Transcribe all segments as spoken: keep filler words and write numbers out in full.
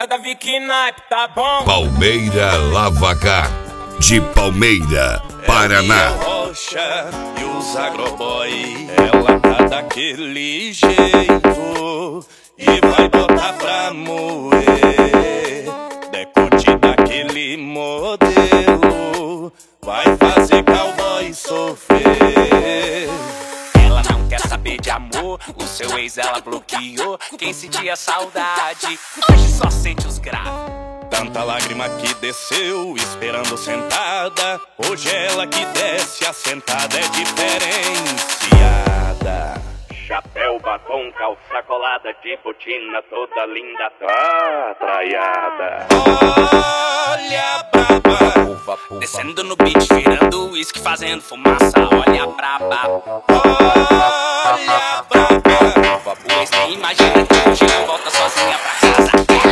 Davi que naipe, tá bom? Palmeira Lavacar, de Palmeira, Paraná. É Rocha e os agroboy, ela tá daquele jeito e vai botar pra moer. Decote daquele modelo, vai fazer cowboy sofrer. Ela não quer saber de amor, o seu ex ela bloqueou. Quem sentia saudade, hoje só sente os graves. Tanta lágrima que desceu, esperando sentada. Hoje ela que desce, a sentada é diferenciada. Chapéu, batom, calça colada, de botina, toda linda, tá traiada. Olha a braba, Descendo no beat, virando uísque, fazendo fumaça. Olha a braba, olha a braba. o ex nem imagina que hoje não volta sozinha pra casa.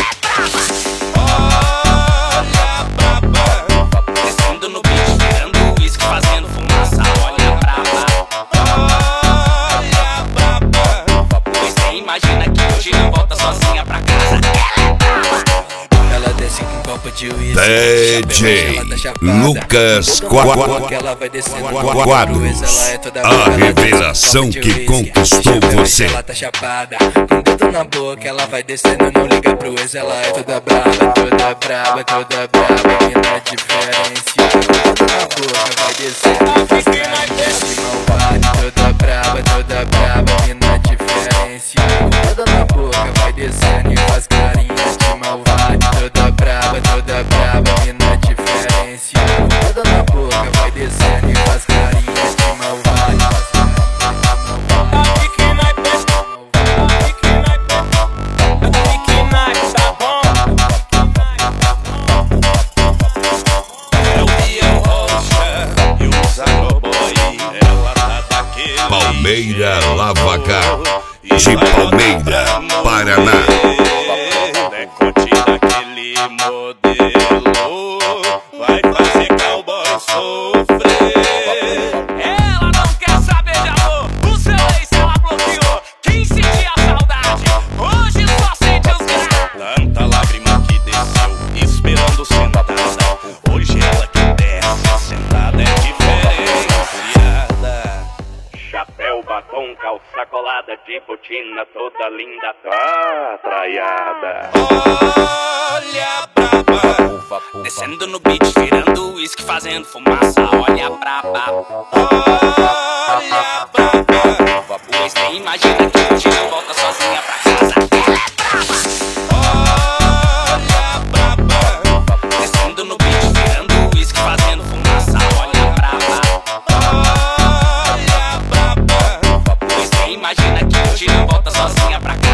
Olha a braba, Descendo no beat, virando uísque, fazendo fumaça. Olha a braba, olha a braba. o ex nem imagina que hoje não volta sozinha pra casa. Ela desce com um copo de uísque, D J Lucas Quadros, ela vai descendo a revelação que conquistou você. Ela tá chapada, com dedo na boca, ela vai descendo, não liga pro ex, ela é toda braba, toda braba, toda braba, mina diferenciada. Dedo na boca, vai descendo, faz carinha de malvado, toda braba, toda braba, mina diferenciada. Dedo na boca, vai descendo e faz carinha de malvado, toda braba, toda braba, mina diferenciada. Dedo na boca, vai descendo e faz carinha de malvado. Davi que naipe, Davi que naipe, Davi que naipe, tá bom? É o Biel Rocha e os agroboy, ela tá daquele Palmeira jeito Lavacar, e de vai Palmeira, botar pra Paraná. moer. Decote daquele modelo, vai fazer cowboy sofrer. Ela não quer saber de amor, o seu ex ela bloqueou. Quem sentia saudade, hoje só sente os graves. Tanta lágrima que desceu, esperando sentada. Hoje ela que desce, a sentada é diferenciada. Chapéu, batom, calça colada, de botina, toda linda, tá traiada. Olha a braba, Descendo no beat, virando uísque, fazendo fumaça. Olha a braba, olha a braba. o ex nem imagina que hoje não volta sozinha pra casa. Olha a braba, Descendo no beat, virando uísque, fazendo fumaça. Olha a braba, olha a braba. o ex nem imagina que hoje não volta sozinha pra casa.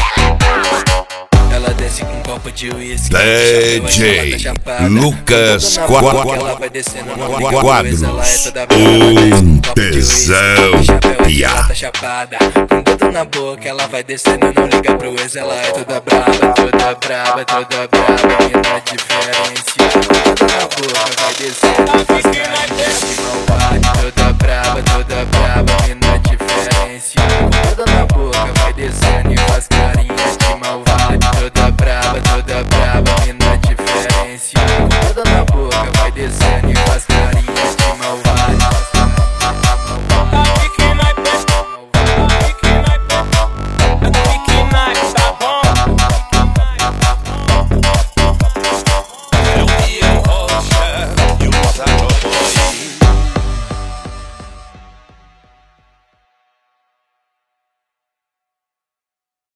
Ela desce com um copo de uísque, D J Lucas Quadros, um tesão, piá. ela tá chapada, com dedo na boca, ela vai descendo, não liga pro ex, ela é toda braba, toda braba, toda braba, mina diferenciada. Dedo na boca, vai descendo, faz carinha de malvado, toda braba, toda braba, mina diferenciada. Dedo na boca, vai descendo e faz carinha